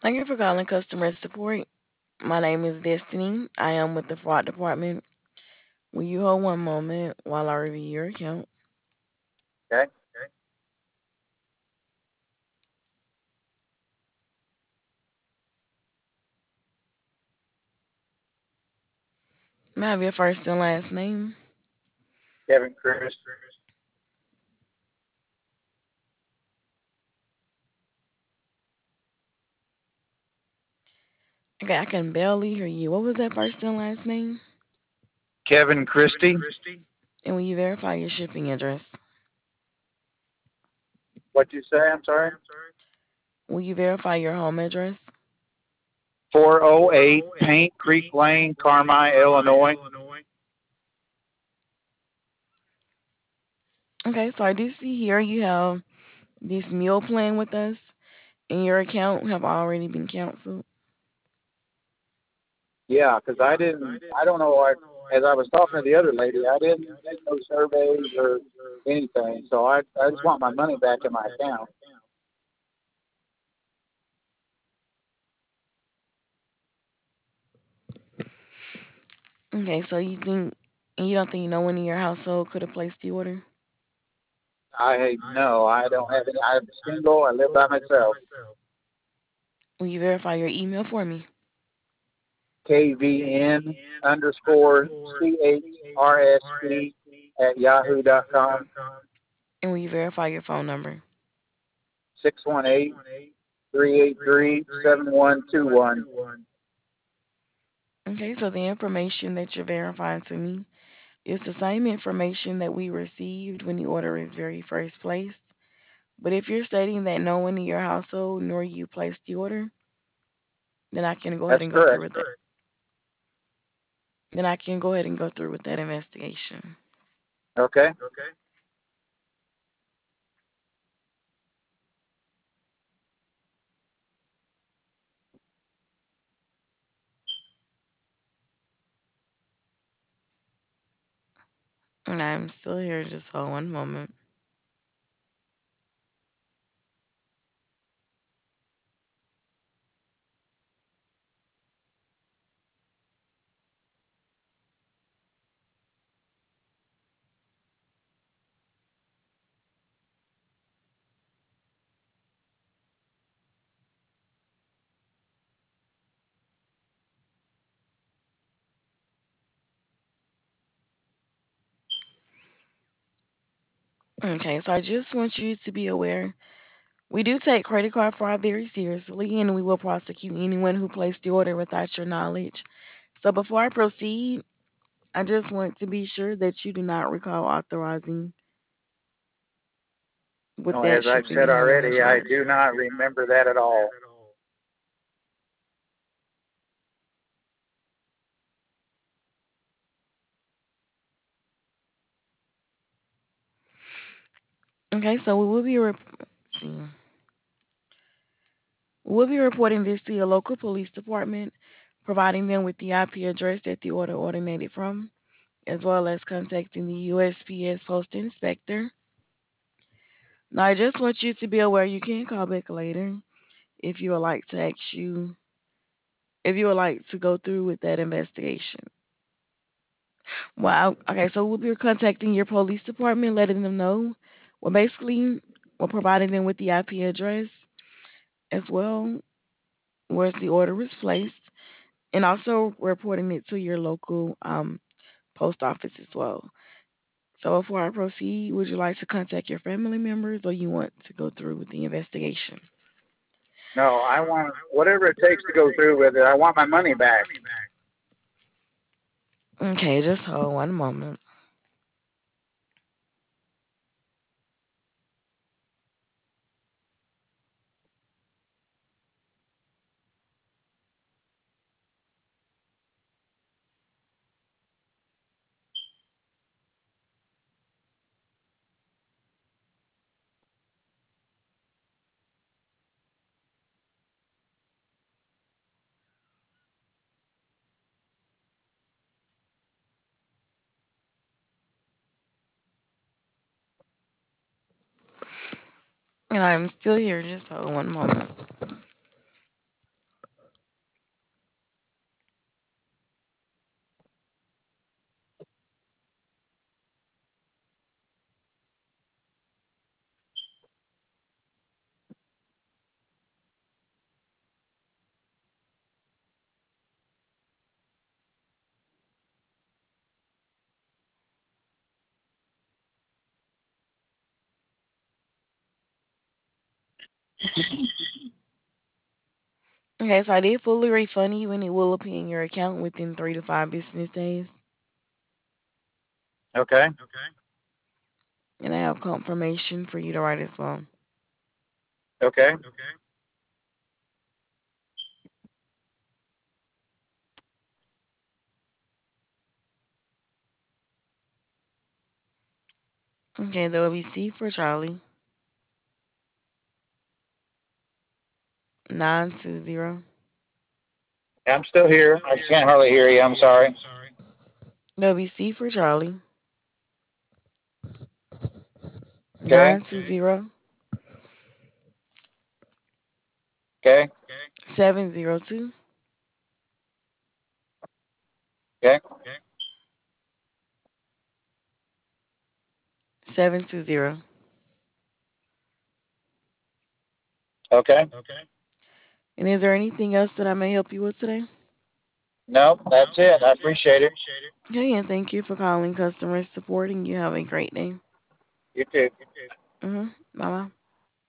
Thank you for calling customer support. My name is Destiny. I am with the fraud department. Will you hold one moment while I review your account? Okay. May I have your first and last name? Kevin Chris. Okay, I can barely hear you. What was that first and last name? Kevin Christie. And will you verify your shipping address? What'd you say? I'm sorry. Will you verify your home address? 408 Paint Creek Lane, Carmi, Illinois. Okay, so I do see here you have this meal plan with us, and your account have already been canceled. Yeah, because I don't know, as I was talking to the other lady, I didn't get no surveys or anything. So I just want my money back in my account. Okay, so you don't think no one in your household could have placed the order? No, I don't have any. I'm single. I live by myself. Will you verify your email for me? KVN underscore CHRST at yahoo.com. And will you verify your phone number? 618-383-7121. Okay, so the information that you're verifying to me is the same information that we received when the order is very first placed. But if you're stating that no one in your household nor you placed the order, then I can go ahead That's and go through correct. with that. Then I can go ahead and go through with that investigation. Okay. And I'm still here, just hold one moment. Okay, so I just want you to be aware we do take credit card fraud very seriously, and we will prosecute anyone who placed the order without your knowledge. So before I proceed, I just want to be sure that you do not recall authorizing with Well, that as I've shipping said and handling already, I charge. do not remember that at all. Okay, so see. We'll be reporting this to your local police department, providing them with the IP address that the order originated from, as well as contacting the USPS Post Inspector. Now, I just want you to be aware you can call back later if you would like to if you would like to go through with that investigation. Well, okay, so we'll be contacting your police department, letting them know. Well, basically, we're providing them with the IP address as well, where the order was placed, and also reporting it to your local post office as well. So before I proceed, would you like to contact your family members or you want to go through with the investigation? No, I want whatever it takes to go through with it. I want my money back. Okay, just hold one moment. And I'm still here, just hold one moment. Okay, so I did fully refund you, and it will appear in your account within 3 to 5 business days. Okay. And I have confirmation for you to write as well. Okay. Okay, there will be C for Charlie, 920. I'm still here. I can't hardly hear you. I'm sorry. There will be C for Charlie, Okay. 920, Okay. 702, Okay. 720. Okay. And is there anything else that I may help you with today? No, that's it. I appreciate it. Okay, and thank you for calling customer support, and you have a great day. You too. Bye bye.